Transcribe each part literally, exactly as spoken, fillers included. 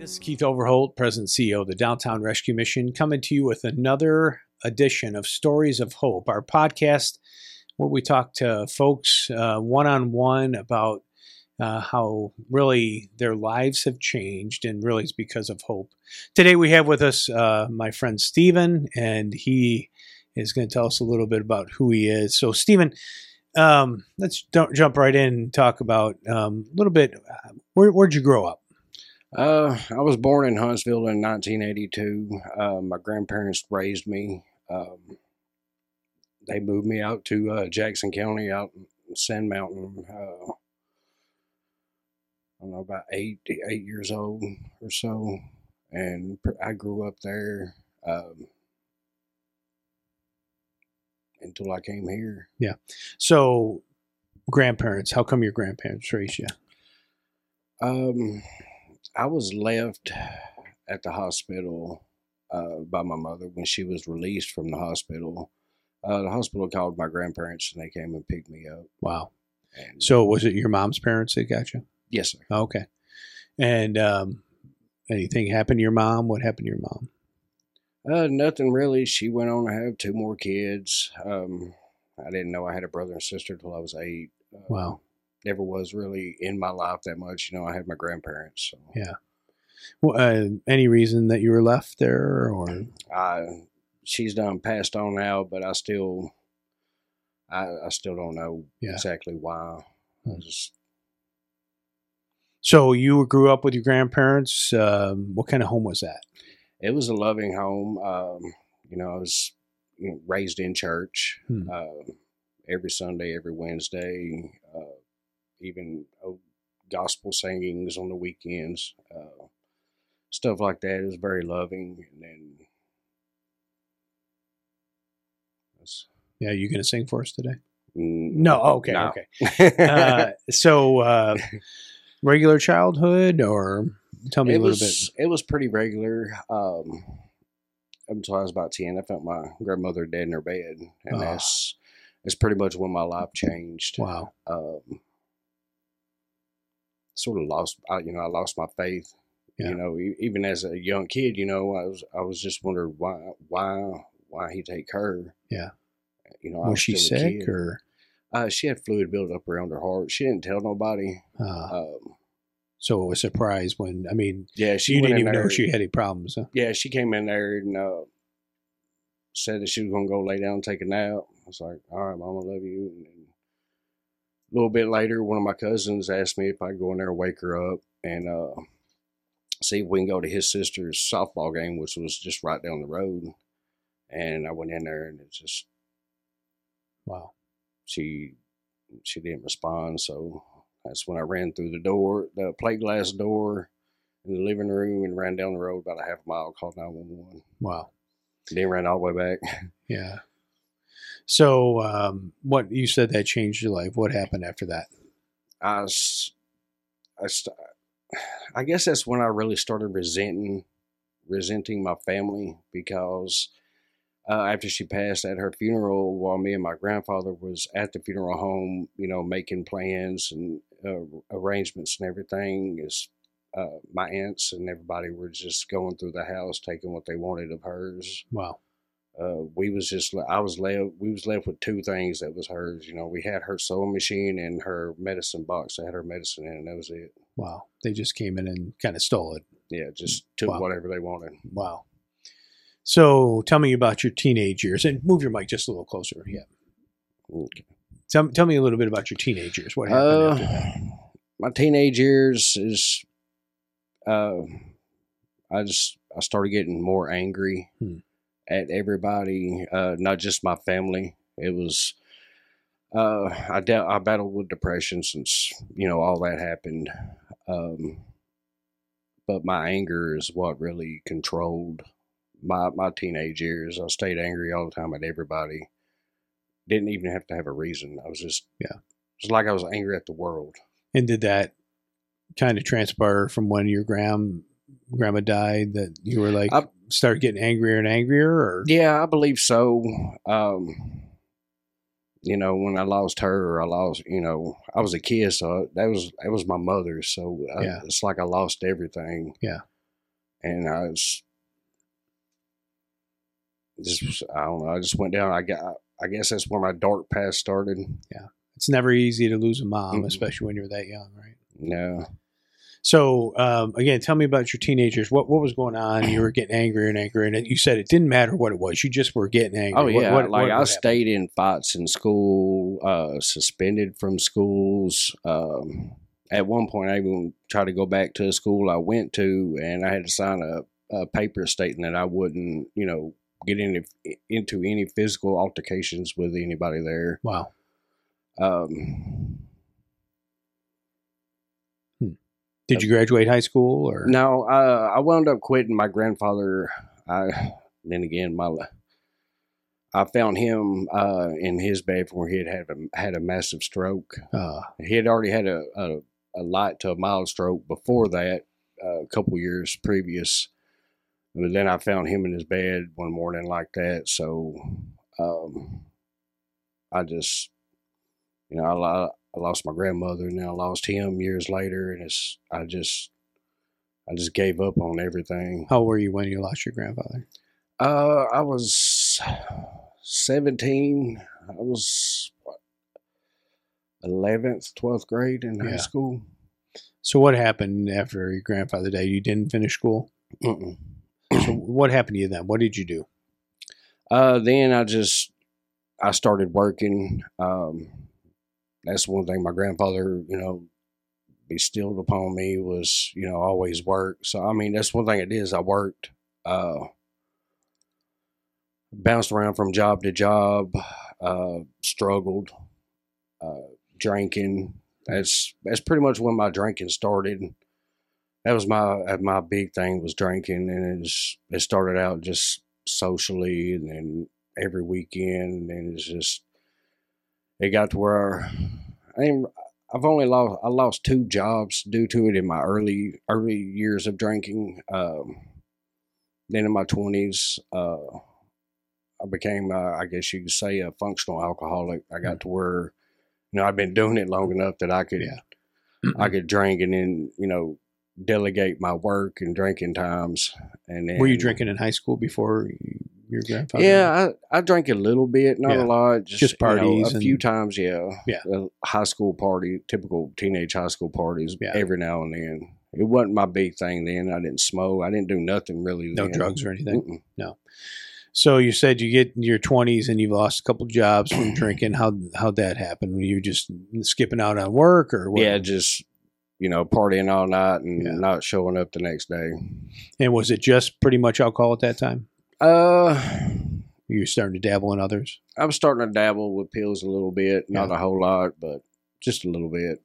This is Keith Overholt, President and C E O of the Downtown Rescue Mission, coming to you with another edition of Stories of Hope, our podcast where we talk to folks uh, one-on-one about uh, how really their lives have changed, and really it's because of hope. Today we have with us uh, my friend Stephen, and he is going to tell us a little bit about who he is. So Stephen, um, let's don't jump right in and talk about um, a little bit, uh, where, where'd you grow up? Uh, I was born in Huntsville in nineteen eighty-two. Uh, my grandparents raised me. Um, they moved me out to uh, Jackson County, out in Sand Mountain. Uh, I don't know, about eight eight years old or so, and I grew up there um, until I came here. Yeah. So, grandparents. How come your grandparents raised you? Um. I was left at the hospital uh, by my mother when she was released from the hospital. Uh, the hospital called my grandparents and they came and picked me up. Wow. And So was it your mom's parents that got you? yes, sir. Okay. And um, anything happened to your mom? What happened to your mom? Uh, nothing really. She went on to have two more kids. Um, I didn't know I had a brother and sister until I was eight. Uh, Wow. Never was really in my life that much. You know, I had my grandparents. So. Yeah. Well, uh, any reason that you were left there, or? I, she's done passed on now, but I still, I, I still don't know Yeah. exactly why. I Hmm. just, So you grew up with your grandparents. Um, what kind of home was that? it was a loving home. Um, you know, I was you know, raised in church Hmm. uh, every Sunday, every Wednesday, uh, even oh, gospel singings on the weekends, uh, stuff like that. It was very loving. And then, that's, Yeah, you going to sing for us today? mm, No. Okay. no. Okay. Uh, so uh, regular childhood, or tell me it a little was bit. it was pretty regular. Um, up until I was about ten, I felt my grandmother dead in her bed, and Oh. that's that's pretty much when my life changed. Wow. Um, sort of lost, I, you know, I lost my faith. Yeah. You know, e- even as a young kid, you know, I was I was just wondering why why why he take her. Yeah. You know, I Was she still a sick, kid. or? Uh, she had fluid build up around her heart. She didn't tell nobody. Uh, Um, so it was a surprise when, I mean, yeah, she you went didn't in even know there- she had any problems. Huh? Yeah, she came in there and uh, said that she was going to go lay down and take a nap. I was like, all right, Mama, love you. And then a little bit later, one of my cousins asked me if I'd go in there and wake her up and uh, see if we can go to his sister's softball game, which was just right down the road. And I went in there and it just, Wow. she she didn't respond. So that's when I ran through the door, the plate glass door in the living room, and ran down the road about a half mile, called nine one one. Wow. Then ran all the way back. Yeah. So, um, what you said that changed your life. What happened after that? I, s- I, st- I guess that's when I really started resenting, resenting my family, because uh, after she passed at her funeral, while me and my grandfather was at the funeral home, you know, making plans and uh, arrangements and everything, is uh, my aunts and everybody were just going through the house, taking what they wanted of hers. Wow. Uh, we was just, I was left, we was left with two things that was hers. You know, we had her sewing machine and her medicine box that had her medicine in it, and that was it. Wow. They just came in and kind of stole it. Yeah, just took Wow. whatever they wanted. Wow. So tell me about your teenage years, and move your mic just a little closer. Yeah. Okay. Tell, tell me a little bit about your teenage years. What happened Uh, after that? my teenage years is, uh, I just, I started getting more angry Hmm. at everybody, uh, not just my family. It was, uh, I dealt, I battled with depression since, you know, all that happened. Um, but my anger is what really controlled my, my teenage years. I stayed angry all the time at everybody. Didn't even have to have a reason. I was just, Yeah. It's like I was angry at the world. And did that kind of transpire from when your grand grandma died, that you were like, I- started getting angrier and angrier? Or Yeah, I believe so. Um, you know, when I lost her, I lost, you know, I was a kid, so that was, that was my mother. So I, Yeah. it's like I lost everything. Yeah. and I was just, I don't know, I just went down. I got, I guess that's where my dark past started. Yeah. It's never easy to lose a mom, Mm-mm. especially when you're that young, right? No. So, um, again, tell me about your teenagers. What what was going on? You were getting angrier and angrier, and you said it didn't matter what it was. You just were getting angry. Oh yeah, What, what, like what, I what stayed in fights in school, uh, suspended from schools. Um, at one point, I even tried to go back to a school I went to, and I had to sign a, a paper stating that I wouldn't, you know, get into into any physical altercations with anybody there. Wow. Um, Did you graduate high school or no? Uh, I wound up quitting. My grandfather. I then again my. I found him uh, in his bed where he had had a, had a massive stroke. Uh, He had already had a, a, a light to a mild stroke before that, uh, a couple years previous. But then I found him in his bed one morning like that. So um, I just, you know, I, I lost my grandmother, and then I lost him years later, and it's I just I just gave up on everything. how were you when you lost your grandfather? Uh, I was seventeen. I was what, eleventh, twelfth grade in high Yeah. school. So what happened after your grandfather died? You didn't finish school? Mm-mm. So what happened to you then? What did you do? Uh, then I just I started working. Um, that's one thing my grandfather, you know, bestilled upon me was, you know, always work. So I mean, that's one thing it is. I worked, uh, bounced around from job to job, uh, struggled, uh, drinking. That's that's pretty much when my drinking started. That was my my big thing was drinking, and it's it started out just socially, and then every weekend, and it's just it got to where I ain't, I've only lost I lost two jobs due to it in my early early years of drinking. Um, then in my twenties, uh, I became uh, I guess you could say a functional alcoholic. I got to where you know I've been doing it long enough that I could Yeah. I could drink and then you know delegate my work and drinking times. And then, Were you drinking in high school before you, your grandfather? Yeah, I, I drank a little bit, not Yeah. a lot. Just, Just you know, parties a and- few times, yeah. Yeah. A high school party, typical teenage high school parties, Yeah. every now and then. It wasn't my big thing then. I didn't smoke. I didn't do nothing really. No then. drugs or anything? Mm-mm. So you said you get in your twenties and you've lost a couple jobs from drinking. How how'd that happen? Were you just skipping out on work or what? Yeah, just, you know, partying all night and Yeah. not showing up the next day. And was it just pretty much alcohol at that time? Uh, You were starting to dabble in others? I was starting to dabble with pills a little bit. Not Yeah. a whole lot, but just a little bit.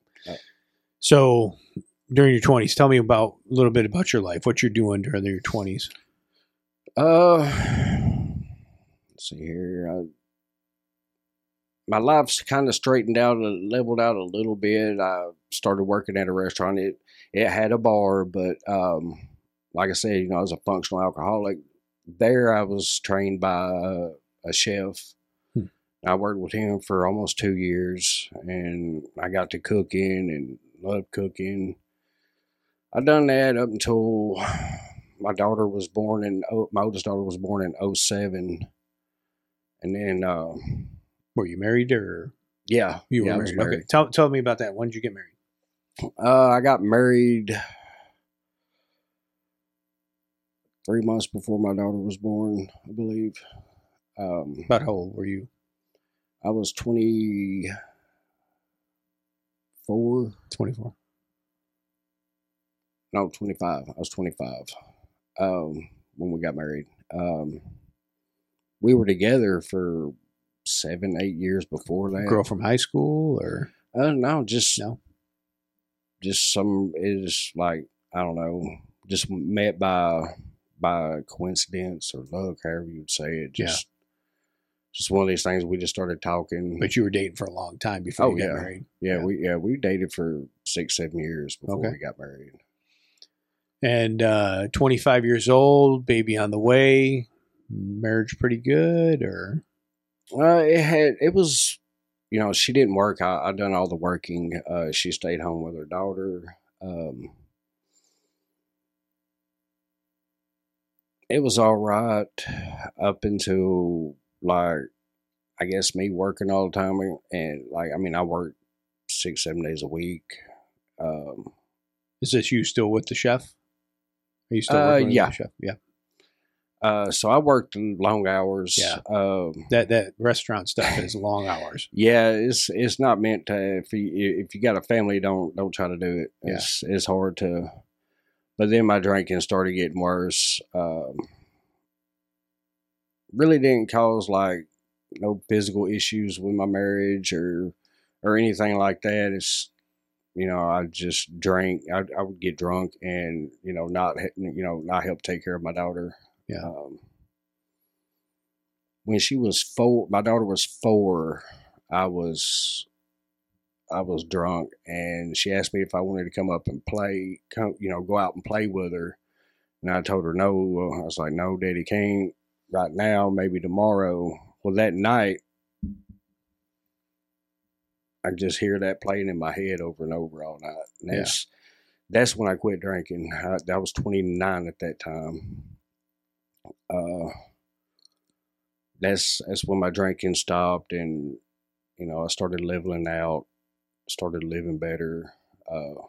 So during your twenties, tell me about a little bit about your life, what you're doing during your twenties. Uh, let's see here. I, my life's kind of straightened out, leveled out a little bit. I started working at a restaurant. It it had a bar, but um, like I said, you know, I was a functional alcoholic. There, I was trained by a, a chef. Hmm. I worked with him for almost two years, and I got to cooking and loved cooking. I done that up until my daughter was born in oh, my oldest daughter was born in oh seven, and then uh, Were you married or yeah, you were yeah, I was married? Okay. Tell, tell me about that. When did you get married? Uh, I got married three months before my daughter was born, I believe. Um, About how old were you? I was twenty-four. twenty-four. No, twenty-five. I was twenty-five um, when we got married. Um, we were together for seven, eight years before that. Girl from high school or Uh, no, just no? just some. It's like I don't know. Just met by by coincidence or luck, however you'd say it. Just just one of these things. We just started talking. But you were dating for a long time before Oh, you got yeah. married. yeah, yeah. we yeah we dated for six, seven years before Okay. we got married. And uh, twenty-five years old, baby on the way. Marriage pretty good or Uh, it had it was, you know, she didn't work. I, I done all the working. Uh, she stayed home with her daughter. Um, It was all right up until like I guess me working all the time and, and like I mean I worked six seven days a week. Um, Is this you still with the chef? Are you still uh, working with yeah. the chef? Yeah. Uh, so I worked long hours. Yeah. Um, That that restaurant stuff is long hours. yeah, it's it's not meant to. If you if you got a family, don't don't try to do it. Yeah. It's it's hard to. But then my drinking started getting worse. Um, really didn't cause like no physical issues with my marriage or or anything like that. It's you know I just drank. I I would get drunk and you know not you know not help take care of my daughter. Yeah. Um, when she was four, my daughter was four. I was I was drunk, and she asked me if I wanted to come up and play, come, you know, go out and play with her. And I told her no. I was like, no, Daddy can't right now. Maybe tomorrow. Well, that night, I just hear that playing in my head over and over all night. And that's yeah. that's when I quit drinking. I, I was twenty-nine at that time. Uh, that's that's when my drinking stopped, and you know, I started leveling out, started living better, uh,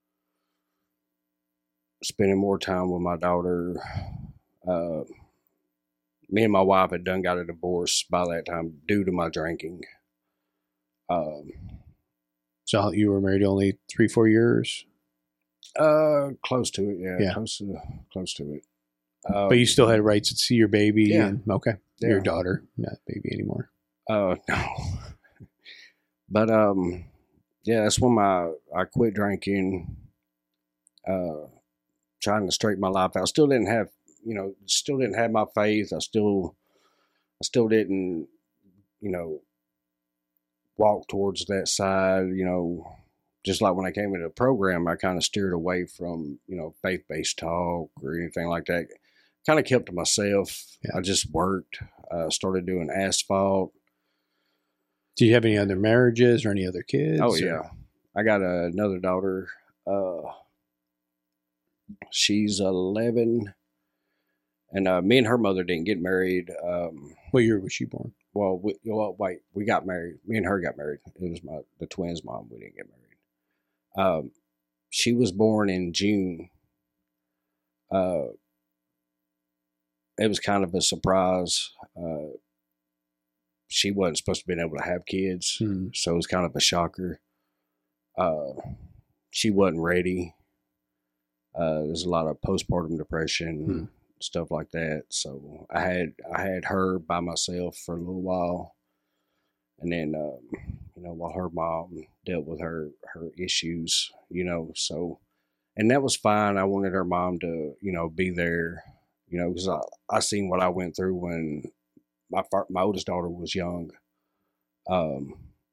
spending more time with my daughter. Uh, me and my wife had done got a divorce by that time due to my drinking. Um, so you were married only three, four years? Uh, close to it, yeah, yeah. close to close to it. Um, but you still had rights to see your baby, yeah. and okay, yeah. your daughter, not baby anymore. Uh, no. But um, yeah, that's when my I quit drinking. Uh, trying to straighten my life out. I still didn't have, you know, still didn't have my faith. I still, I still didn't, you know, walk towards that side. You know, just like when I came into the program, I kind of steered away from, you know, faith-based talk or anything like that. Kind of kept to myself. Yeah. I just worked. Uh, started doing asphalt. Do you have any other marriages or any other kids? Oh or? yeah, I got uh, another daughter. Uh, she's eleven, and uh, me and her mother didn't get married. Um, what year was she born? Well, we, well, wait, we got married. Me and her got married. It was my the twins' mom. We didn't get married. Um, she was born in June. Uh, it was kind of a surprise. Uh, she wasn't supposed to be able to have kids, hmm. so it was kind of a shocker. Uh, she wasn't ready. Uh, there's a lot of postpartum depression, hmm. stuff like that. So I had I had her by myself for a little while, and then um, you know while her mom dealt with her her issues, you know. So, and that was fine. I wanted her mom to you know be there, you know, because I I seen what I went through when my my oldest daughter was young. Um.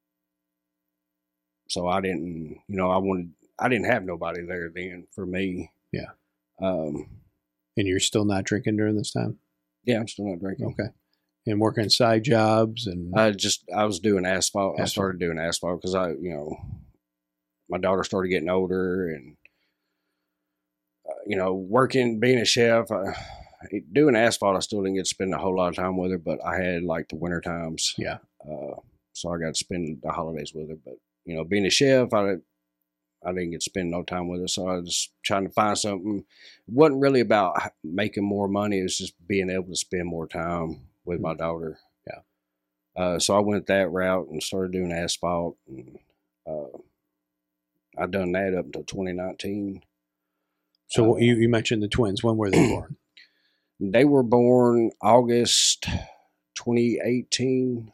So I didn't, you know, I wanted. I didn't have nobody there then for me. Yeah. Um, and you're still not drinking during this time? Yeah, I'm still not drinking. Okay. And working side jobs and I just I was doing asphalt. asphalt. I started doing asphalt because I, you know, my daughter started getting older, and uh, you know, working being a chef, uh, doing asphalt. I still didn't get to spend a whole lot of time with her, but I had like the winter times. Yeah. Uh, so I got to spend the holidays with her, but you know, being a chef, I. I didn't get to spend no time with her, so I was trying to find something. It wasn't really about making more money. It was just being able to spend more time with my daughter. Yeah. Uh, so I went that route and started doing asphalt. And, uh, I done that up until twenty nineteen. So uh, you, you mentioned the twins. When were they born? They were born August twenty eighteen.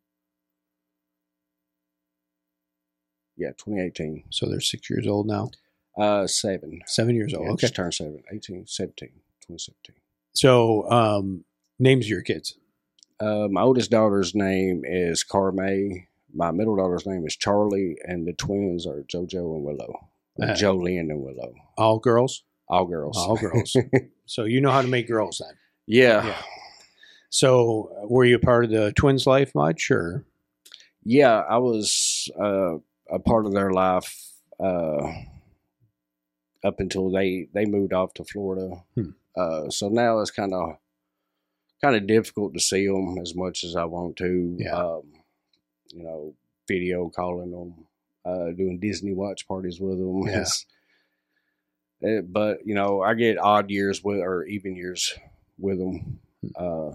Yeah, twenty eighteen. So they're six years old now? Uh, seven. Seven years old, yeah, okay. Just turned seven, eighteen, seventeen, twenty seventeen. So, um, names of your kids? Uh, my oldest daughter's name is Carmay. My middle daughter's name is Charlie, and the twins are JoJo and Willow. Uh, Jolene and Willow. All girls? All girls. All girls. So you know how to make girls then? Yeah. yeah. So were you a part of the twins' life much, or? Yeah, I was uh, a part of their life. Uh, up until they, they moved off to Florida. Hmm. Uh, so now it's kind of kind of difficult to see them as much as I want to. Yeah. Um, you know, video calling them, uh, doing Disney watch parties with them. Yeah. It, but you know, I get odd years with or even years with them. Uh,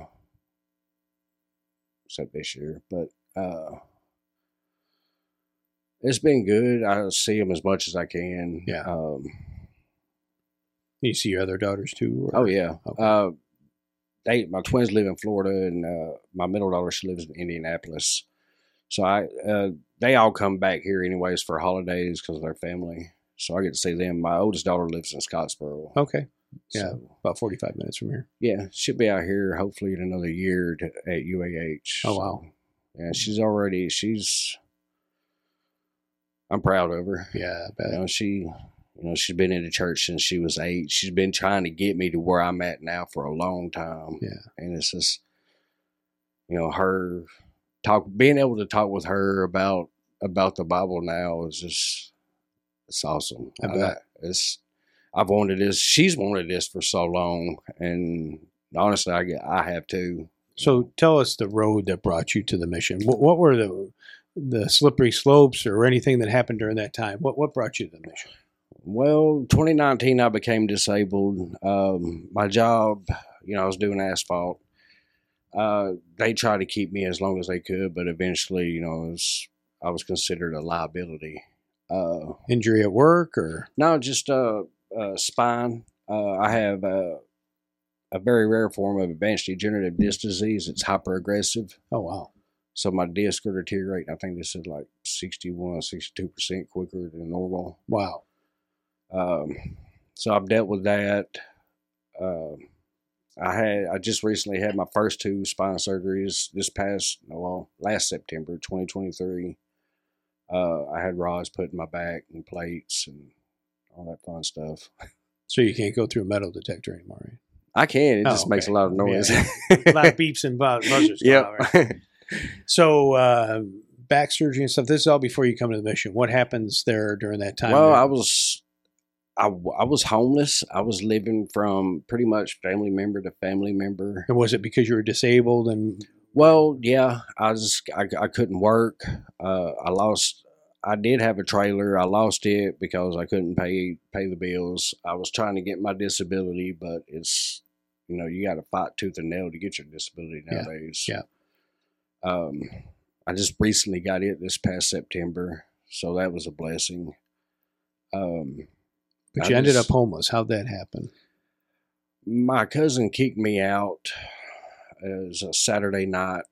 except this year, but uh, it's been good. I see them as much as I can. Yeah. Um, you see your other daughters too? Or? Oh yeah. Okay. Uh, they my twins live in Florida, and uh, my middle daughter she lives in Indianapolis. So I uh, they all come back here anyways for holidays because of their family. So I get to see them. My oldest daughter lives in Scottsboro. Okay. Yeah, So, about forty-five minutes from here. yeah, she'll be out here hopefully in another year to, at U A H. Oh, wow. So, yeah, she's already, she's, I'm proud of her. Yeah, I bet. You know, she, you know, she's been in the church since she was eight. She's been trying to get me to where I'm at now for a long time. Yeah. And it's just, you know, her talk, being able to talk with her about, about the Bible now is just, it's awesome. I bet. I, it's, I've wanted this. She's wanted this for so long, and honestly, I get, I have too. So tell us the road that brought you to the mission. What, what were the the slippery slopes or anything that happened during that time? What what brought you to the mission? Well, twenty nineteen, I became disabled. Um, my job, you know, I was doing asphalt. Uh, they tried to keep me as long as they could, but eventually, you know, it was, I was considered a liability. Uh, Injury at work or? no, just uh. Uh, spine. Uh, I have uh, a very rare form of advanced degenerative disc disease. It's hyperaggressive. Oh, wow. So my discs are deteriorating. I think this is like sixty-one, sixty-two percent quicker than normal. Wow. Um, so I've dealt with that. Uh, I had, I just recently had my first two spine surgeries this past, well, last September, twenty twenty-three. Uh, I had rods put in my back and plates and all that fun stuff. So you can't go through a metal detector anymore, right? I can. It Oh, just makes okay. a lot of noise. Yeah. A lot of beeps and buzz- buzzers. come Yep. out, right? So uh, back surgery and stuff. This is all before you come to the mission. What happens there during that time? Well, I was, I, I was homeless. I was living from pretty much family member to family member. And was it because you were disabled and? Well, yeah, I just I, I couldn't work. Uh, I lost. I did have a trailer. I lost it because I couldn't pay pay the bills. I was trying to get my disability, but it's, you know, you got to fight tooth and nail to get your disability nowadays. Yeah. Um, I just recently got it this past September, so that was a blessing. Um, But I you ended just- up homeless. How'd that happen? My cousin kicked me out. It was a Saturday night.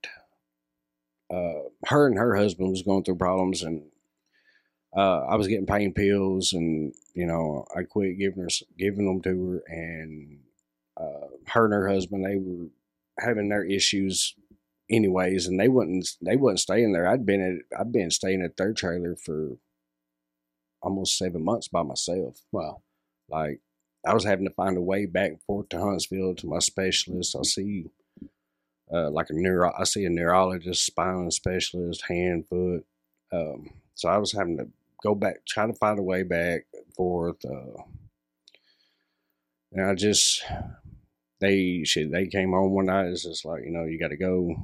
Uh, her and her husband was going through problems, and uh, I was getting pain pills, and you know, I quit giving her giving them to her, and uh, her and her husband, they were having their issues, anyways, and they wouldn't they wasn't staying there. I'd been at I'd been staying at their trailer for almost seven months by myself. Wow. Like, I was having to find a way back and forth to Huntsville to my specialist. I see, uh, like a neuro, I see a neurologist, spinal specialist, hand, foot. Um, so I was having to go back, try to find a way back and forth. Uh, and I just, they, shit, they came home one night. It's just like, you know, you got to go.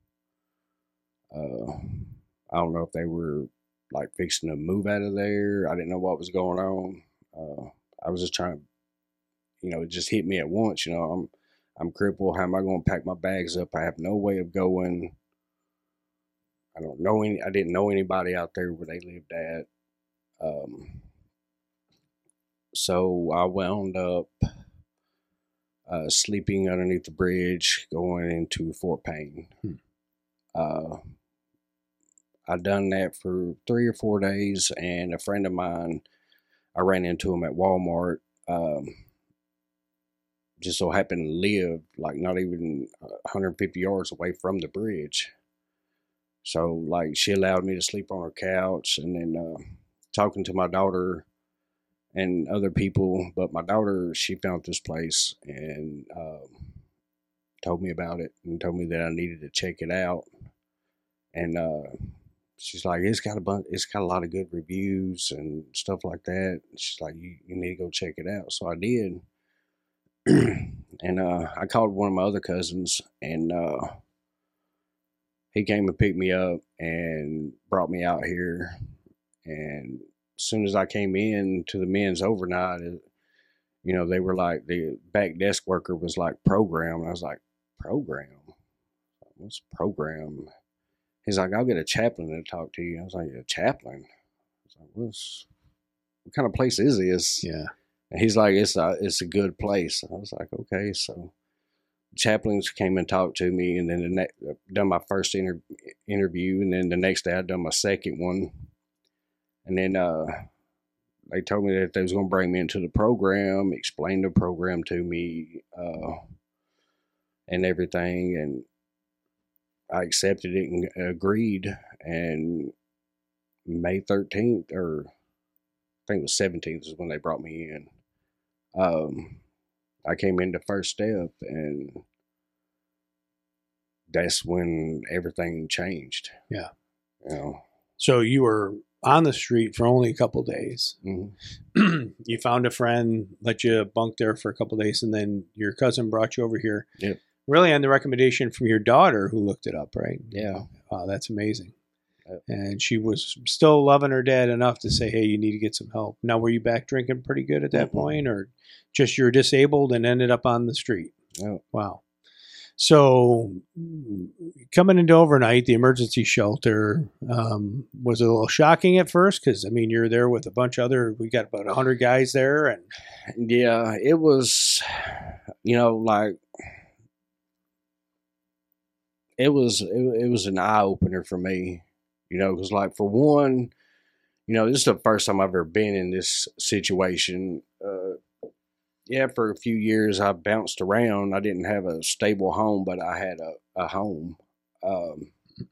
Uh, I don't know if they were like fixing to move out of there. I didn't know what was going on. Uh, I was just trying to, you know, it just hit me at once. You know, I'm I'm crippled. How am I going to pack my bags up? I have no way of going. I don't know any. I didn't know anybody out there where they lived at. Um, so I wound up uh, sleeping underneath the bridge, going into Fort Payne. Hmm. Uh, I done that for three or four days, and a friend of mine, I ran into him at Walmart. Um, just so happened to live like not even one hundred fifty yards away from the bridge. So like she allowed me to sleep on her couch, and then uh, talking to my daughter and other people. But my daughter, she found this place and uh, told me about it and told me that I needed to check it out. And uh, she's like, it's got a bunch, it's got a lot of good reviews and stuff like that. She's like, you, you need to go check it out. So I did. And uh, I called one of my other cousins, and uh, he came and picked me up and brought me out here. And as soon as I came in to the men's overnight, it, you know, they were like, the back desk worker was like, program. And I was like, program? What's program? He's like, I'll get a chaplain to talk to you. I was like, a chaplain? I was like, What's, what kind of place is this? Yeah. And he's like, it's a, it's a good place. I was like, okay. So chaplains came and talked to me, and then the ne- done my first inter- interview. And then the next day I done my second one. And then uh, they told me that they was going to bring me into the program, explain the program to me, uh, and everything. And I accepted it and agreed. And May thirteenth, or I think it was seventeenth, is when they brought me in. Um, I came into First Step, and that's when everything changed. Yeah. You know. So you were on the street for only a couple of days. Mm-hmm. You found a friend, let you bunk there for a couple of days, and then your cousin brought you over here. Yep. Really on the recommendation from your daughter who looked it up, right? Yeah. Wow, that's amazing. Yep. And she was still loving her dad enough to say, hey, you need to get some help. Now, were you back drinking pretty good at that Mm-hmm. point, or just you're disabled and ended up on the street? Yep. Wow. So coming into overnight, the emergency shelter, um, was it a little shocking at first? Because, I mean, you're there with a bunch of other, we got about one hundred guys there. And Yeah, it was, you know, like, it was, it, it was an eye opener for me, you know, because, like, for one, you know, this is the first time I've ever been in this situation. Uh, yeah, for a few years I bounced around. I didn't have a stable home, but I had a, a home. Um,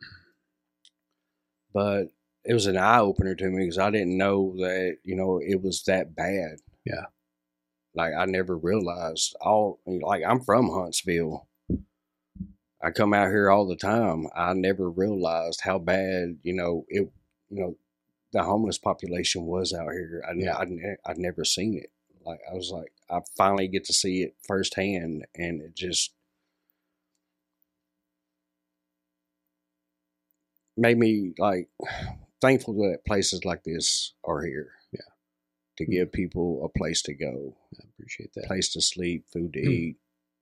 but it was an eye opener to me because I didn't know that, you know, it was that bad. Yeah. Like, I never realized all, like, I'm from Huntsville. I come out here all the time. I never realized how bad, you know, it, you know, the homeless population was out here. I, Yeah. I'd, I'd never seen it. Like, I was like, I finally get to see it firsthand, and it just made me, like, thankful that places like this are here. Yeah. To give people a place to go. I appreciate that. Place to sleep, food to Mm. eat.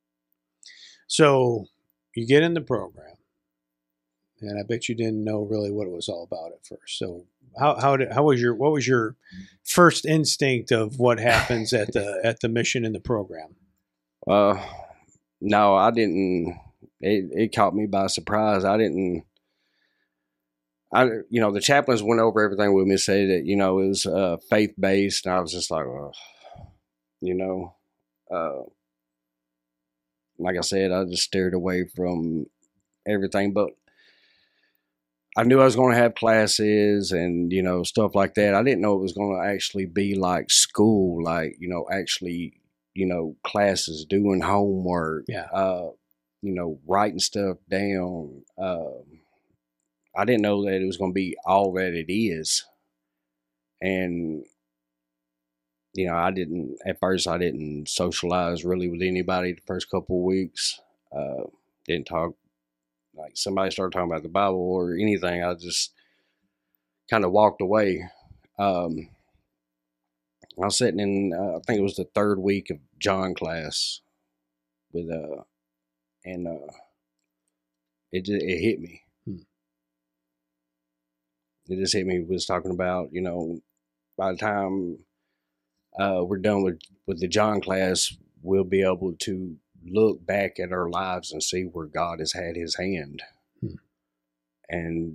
So you get in the program, and I bet you didn't know really what it was all about at first. So how how did how was your what was your first instinct of what happens at the at the mission in the program? Uh, no, I didn't. It it caught me by surprise. I didn't. I you know the chaplains went over everything with me, said that you know it was uh, faith based, and I was just like, oh, you know, uh, like I said, I just steered away from everything, but I knew I was going to have classes and, you know, stuff like that. I didn't know it was going to actually be like school, like, you know, actually, you know, classes, doing homework, Yeah. uh, you know, writing stuff down. Uh, I didn't know that it was going to be all that it is. And, you know, I didn't, at first, I didn't socialize really with anybody the first couple of weeks. Uh, didn't talk. Like, somebody started talking about the Bible or anything, I just kind of walked away. Um, I was sitting in, uh, I think it was the third week of John class with, uh, and uh, it just, it hit me. Hmm. It just hit me. It was talking about, you know, by the time uh, we're done with, with the John class, we'll be able to look back at our lives and see where God has had his hand. Hmm. And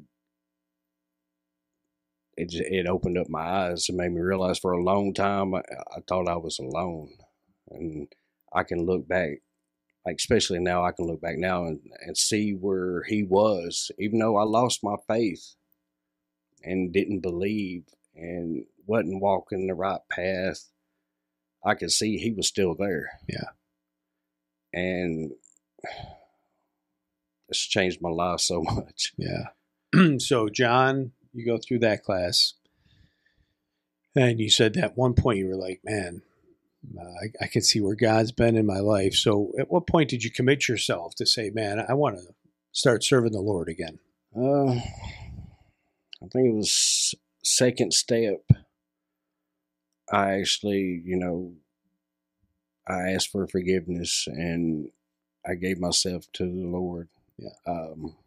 it it opened up my eyes and made me realize for a long time I, I thought I was alone. And I can look back, like especially now, I can look back now and, and see where he was, even though I lost my faith and didn't believe and wasn't walking the right path. I could see he was still there. Yeah. And it's changed my life so much. Yeah. So John you go through that class, and you said at one point you were like, man, uh, I, I can see where God's been in my life. So at what point did you commit yourself to say, man, I want to start serving the Lord again? Uh, I think it was second step. I actually, you know, I asked for forgiveness and I gave myself to the Lord. Yeah. Um,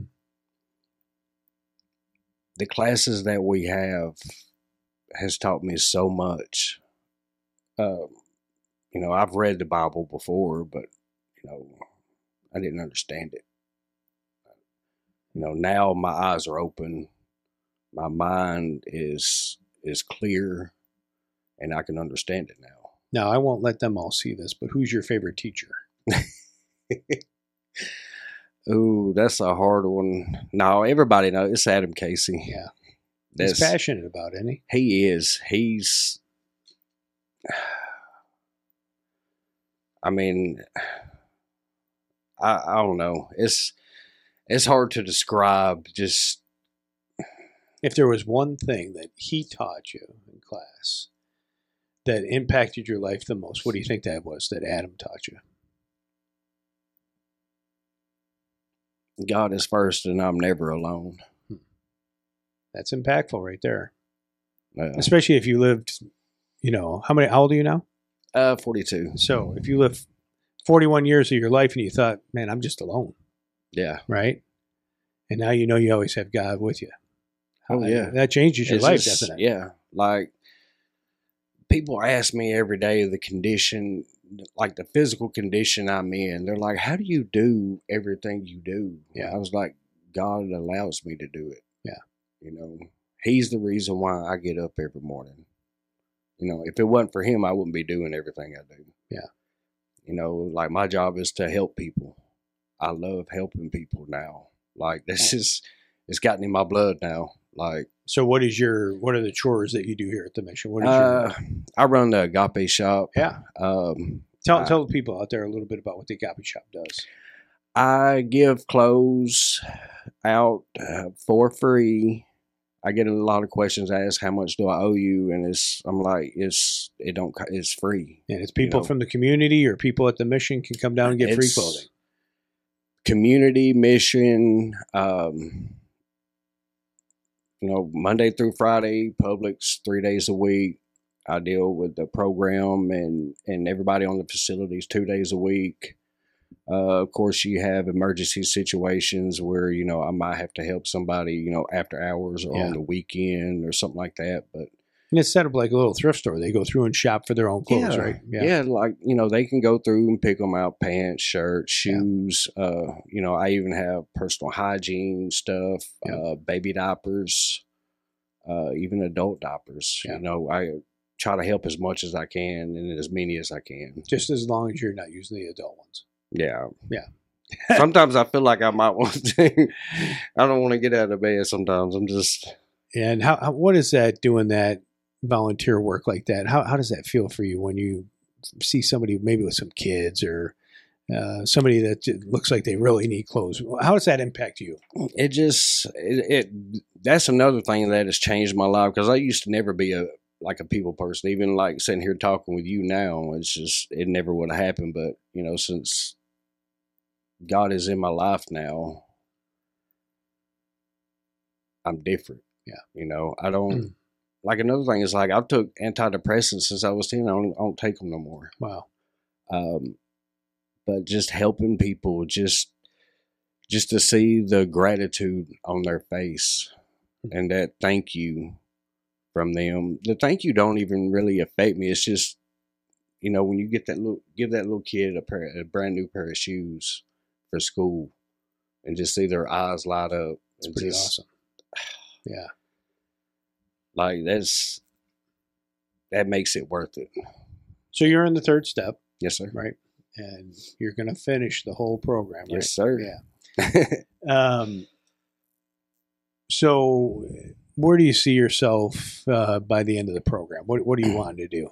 the classes that we have has taught me so much. Um, you know, I've read the Bible before, but, you know, I didn't understand it. You know, now my eyes are open. My mind is is clear, and I can understand it now. Now, I won't let them all see this, but who's your favorite teacher? Ooh, that's a hard one. No, everybody knows it's Adam Casey. Yeah. That's, He's passionate about it, isn't he? He is. He's, I mean, I, I don't know. It's, it's hard to describe. Just, if there was one thing that he taught you in class that impacted your life the most, what do you think that was that Adam taught you? God is first and I'm never alone. That's impactful right there. Uh, Especially if you lived, you know, how many, how old are you now? Uh, forty-two. So if you lived forty-one years of your life and you thought, man, I'm just alone. Yeah. Right? And now you know you always have God with you. Oh, yeah. That changes your it's life, just, doesn't it? Yeah. Like, people ask me every day the condition, like the physical condition I'm in. They're like, how do you do everything you do? Yeah. I was like, God allows me to do it. Yeah. You know, he's the reason why I get up every morning. You know, if it wasn't for him, I wouldn't be doing everything I do. Yeah. You know, like my job is to help people. I love helping people now. Like, this is, it's gotten in my blood now. Like, so what is your, what are the chores that you do here at the mission? What is uh, your, I run the Agape shop. yeah. Um, Tell, I, tell the people out there a little bit about what the Agape shop does. I give clothes out uh, for free. I get a lot of questions asked, how much do I owe you? And it's, I'm like, it's, it don't, it's free. And it's people you know? from the community or people at the mission can come down and get free clothing. Community, mission, um, you know, Monday through Friday, Publix, three days a week. I deal with the program and, and everybody on the facilities two days a week. Uh, of course, you have emergency situations where, you know, I might have to help somebody, you know, after hours or Yeah. on the weekend or something like that. But And it's set up like a little thrift store. They go through and shop for their own clothes, yeah, right? Yeah. like, you know, they can go through and pick them out, pants, shirts, shoes. Yeah. Uh, you know, I even have personal hygiene stuff, yeah. uh, baby diapers, uh, even adult diapers. Yeah. You know, I try to help as much as I can and as many as I can. Just as long as you're not using the adult ones. Yeah. Yeah. Sometimes I feel like I might want to. I don't want to get out of bed sometimes. I'm just. And how, how what is that doing that volunteer work like that? How how does that feel for you when you see somebody maybe with some kids or uh, somebody that looks like they really need clothes? How does that impact you? It just it, it that's another thing that has changed my life because I used to never be a like a people person. Even like sitting here talking with you now, it's just it never would have happened. But you know, since God is in my life now, I'm different. Yeah. You know, I don't, like another thing is like I took antidepressants since I was ten. I don't, I don't take them no more. Wow. Um, but just helping people, just, just to see the gratitude on their face mm-hmm. and that thank you from them. The thank you don't even really affect me. It's just, you know, when you get that little, give that little kid a pair, a brand new pair of shoes for school and just see their eyes light up. It's pretty just, awesome. Yeah. Like that's, that makes it worth it. So you're in the third step. Yes, sir. Right. And you're going to finish the whole program, right? Yes, sir. Yeah. um, so where do you see yourself uh, by the end of the program? What, what do you want to do?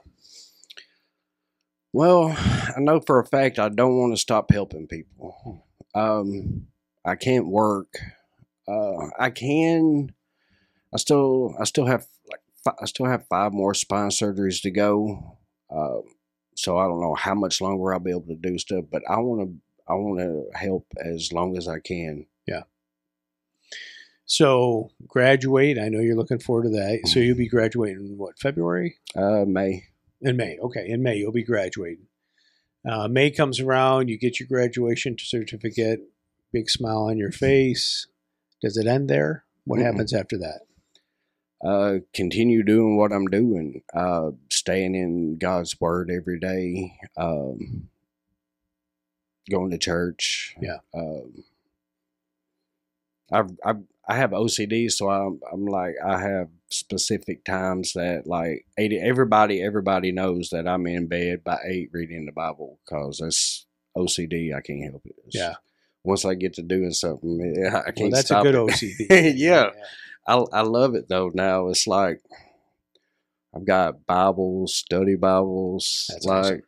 Well, I know for a fact I don't want to stop helping people. Um, I can't work. Uh, I can, I still I still have like fi- I still have five more spine surgeries to go. Uh, so I don't know how much longer I'll be able to do stuff, but I want to I want to help as long as I can. Yeah. So graduate. I know you're looking forward to that. So you'll be graduating in what, February? Uh, May. In May. Okay, in May you'll be graduating. Uh, May comes around. You get your graduation certificate. Big smile on your face. Does it end there? What Mm-mm. happens after that? Uh, continue doing what I'm doing. Uh, staying in God's word every day. Um, going to church. Yeah. Um, I've, I've I have O C D, so I'm I'm like I have specific times that like eighty, everybody everybody knows that I'm in bed by eight reading the Bible because that's O C D. I can't help it. It's, Yeah. Once I get to doing something, I can't Well, that's stop a good it. O C D. yeah. yeah. I I love it though. Now it's like I've got Bibles, study Bibles. That's like awesome.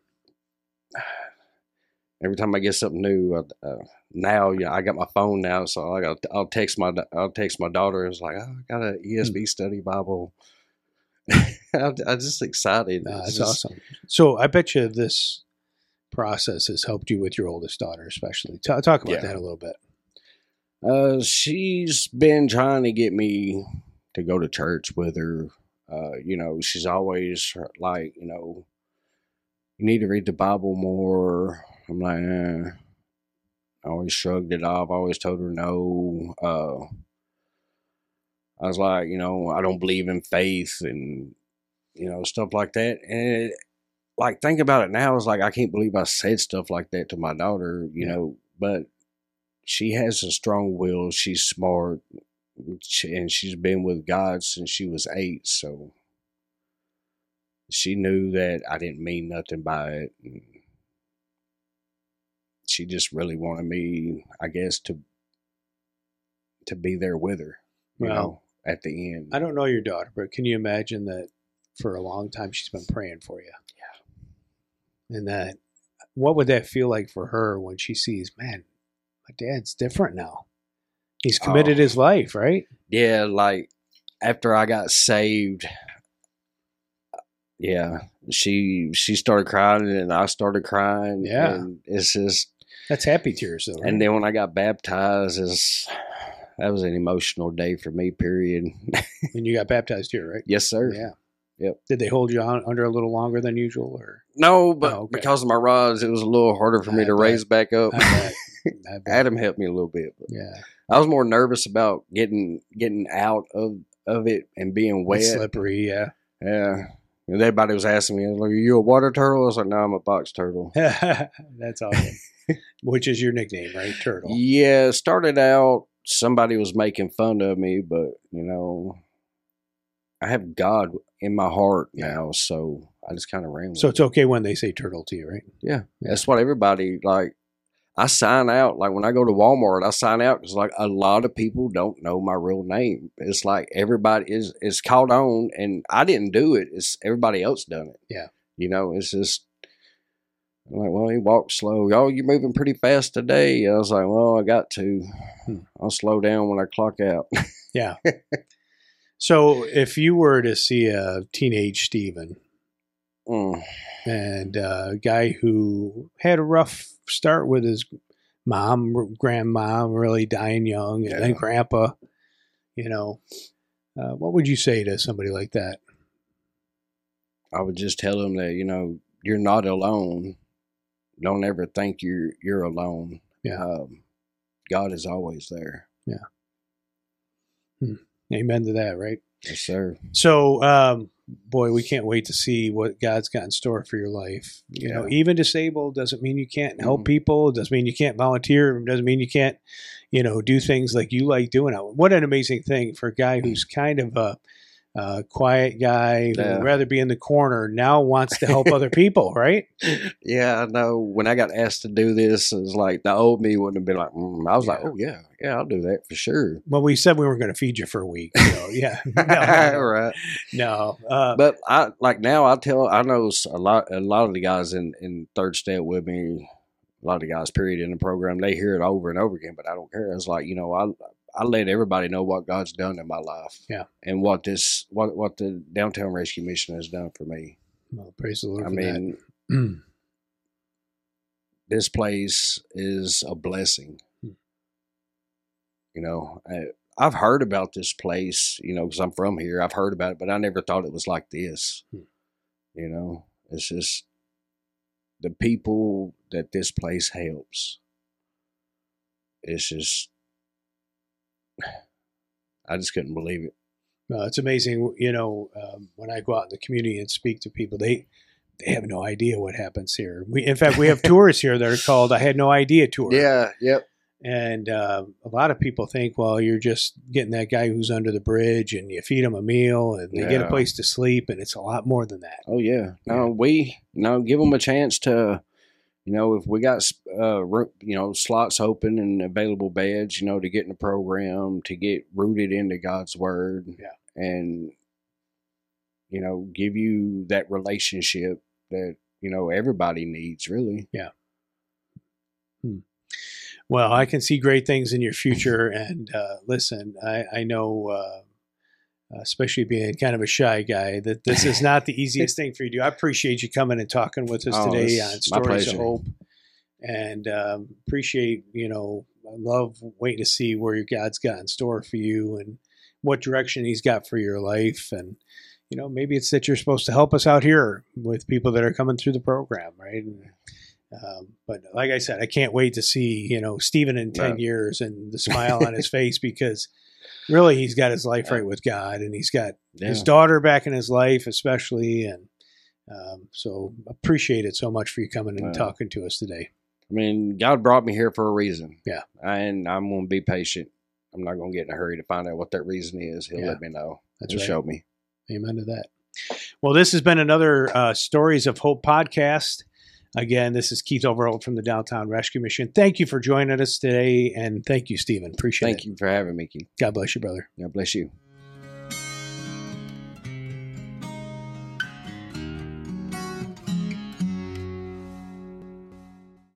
every time I get something new, uh, uh, now yeah, I got my phone now, so like I'll, I'll text my I'll text my daughter. It's like, oh, I got an E S V study Bible. I'm, I'm just excited. No, It's that's just- awesome. So I bet you this process has helped you with your oldest daughter, especially. T- talk about Yeah. that a little bit. Uh, she's been trying to get me to go to church with her. Uh, you know, she's always like, you know, you need to read the Bible more. I'm like, eh. I always shrugged it off. I always told her no. Uh, I was like, you know, I don't believe in faith and, you know, stuff like that. And, it, like, think about it now. It's like, I can't believe I said stuff like that to my daughter, you Yeah. know, but she has a strong will. She's smart. She, and she's been with God since she was eight. So she knew that I didn't mean nothing by it. And she just really wanted me, I guess, to to be there with her, you Well, know, at the end. I don't know your daughter, but can you imagine that for a long time she's been praying for you? Yeah. And that, what would that feel like for her when she sees, man, my dad's different now. He's committed Oh. his life, right? Yeah, like after I got saved, yeah, she she started crying and I started crying. Yeah. And it's just, That's happy tears, though. Right? and then when I got baptized, it's, that was an emotional day for me, period. And you got baptized here, right? Yes, sir. Yeah. Yep. Did they hold you on under a little longer than usual, or? No, but Oh, okay. because of my rods, it was a little harder for me I to bet. raise back up. I bet. I bet. Adam helped me a little bit, but Yeah. I was more nervous about getting getting out of, of it and being wet. It's slippery, yeah. Yeah. And everybody was asking me, like, are you a water turtle? I was like, no, I'm a box turtle. That's awesome. Which is your nickname, right? Turtle. Yeah, it started out, somebody was making fun of me, but, you know, I have God in my heart Yeah. now, so I just kind of ran with So it. it's okay when they say turtle to you, right? Yeah, that's what everybody, like, I sign out. Like, when I go to Walmart, I sign out because, like, a lot of people don't know my real name. It's like everybody is, is caught on, and I didn't do it. It's everybody else done it. Yeah. You know, it's just, I'm like, well, he walked slow. Oh, you're moving pretty fast today. I was like, well, I got to. Hmm. I'll slow down when I clock out. Yeah. So if you were to see a teenage Steven Mm. and a guy who had a rough start with his mom, grandma really dying young, and Yeah. then grandpa, you know, uh, what would you say to somebody like that? I would just tell them that, you know, you're not alone. Don't ever think you're you're alone. Yeah. Um, God is always there. Amen to that, right? Yes, sir. So, um, boy, we can't wait to see what God's got in store for your life. You know, Yeah. even disabled doesn't mean you can't help Mhm. people. It doesn't mean you can't volunteer. It doesn't mean you can't, you know, do things like you like doing. What an amazing thing for a guy who's kind of a, a quiet guy who Yeah. would rather be in the corner now wants to help other people, right? Yeah, I know. When I got asked to do this, it was like the old me wouldn't have been like, mm. I was like, Yeah. oh, yeah, yeah, I'll do that for sure. Well, we said we were going to feed you for a week. So, yeah. No, no, no. Right. no. Uh, But I like now I tell I know s- a lot a lot of the guys in, in third step with me, a lot of the guys period in the program, they hear it over and over again, but I don't care. It's like, you know, I I let everybody know what God's done in my life. Yeah. And what this, what, what the Downtown Rescue Mission has done for me. Well, praise the Lord I for mean, that. this place is a blessing. Hmm. You know, I, I've heard about this place, you know, because I'm from here. I've heard about it, but I never thought it was like this. Hmm. You know, it's just the people that this place helps. It's just, I just couldn't believe it. Uh, it's amazing, you know, um, when I go out in the community and speak to people, they they have no idea what happens here. We, in fact, we have tours here that are called "I Had No Idea" tour. Yeah, yep. And uh, a lot of people think, well, you're just getting that guy who's under the bridge, and you feed him a meal, and they Yeah. get a place to sleep, and it's a lot more than that. Oh yeah. No, we you know give them a chance to, you know, if we got uh ro- you know slots open and available beds, you know, to get in the program, to get rooted into God's word, Yeah. and you know give you that relationship that you know everybody needs, really. Hmm. Well, I can see great things in your future, and uh, listen, I, I know. Uh, especially being kind of a shy guy, that this is not the easiest thing for you to do. I appreciate you coming and talking with us Oh, today it's on my Stories of pleasure. Hope, and um, appreciate, you know, I love waiting to see where your God's got in store for you and what direction he's got for your life. And, you know, maybe it's that you're supposed to help us out here with people that are coming through the program, right? And, um, but like I said, I can't wait to see, you know, Stephen in ten Right. years and the smile on his face, because really, he's got his life right with God, and he's got Yeah. his daughter back in his life, especially. And um, so appreciate it so much for you coming and Wow. talking to us today. I mean, God brought me here for a reason. Yeah. And I'm going to be patient. I'm not going to get in a hurry to find out what that reason is. He'll Yeah. let me know. That's He'll right. show me. Amen to that. Well, this has been another uh, Stories of Hope podcast. Again, this is Keith Overholt from the Downtown Rescue Mission. Thank you for joining us today, and thank you, Stephen. Appreciate Thank it. you for having me, Keith. God bless you, brother. God bless you.